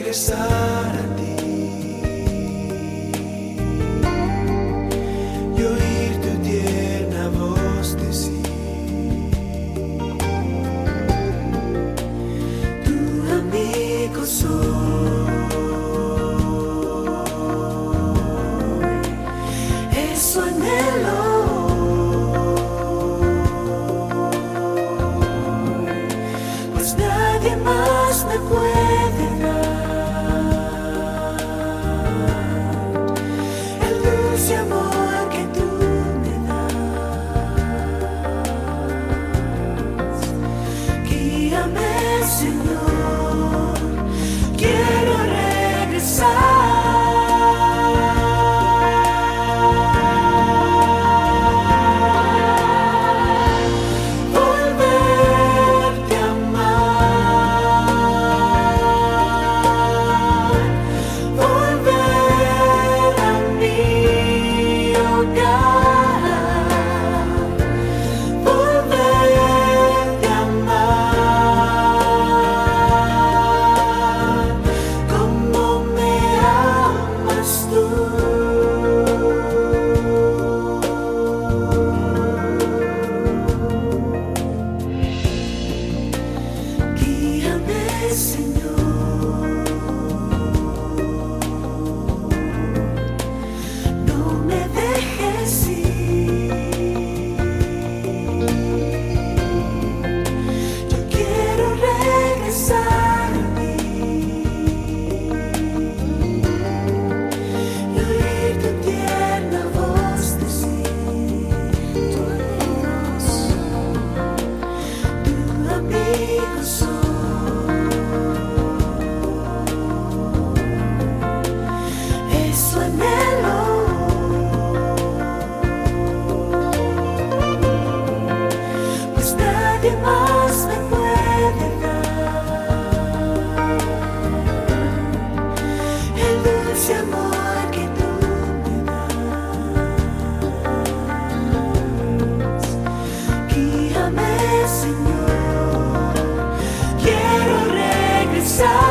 regresar a ti y oír tu tierna voz decir: tu amigo soy. Eso anhelo, pues nadie más me puede dar el dulce amor que tú me das. Guíame, Señor, quiero regresar. Más me puede dar el dulce amor que tú me das. Guíame, Señor, quiero regresar.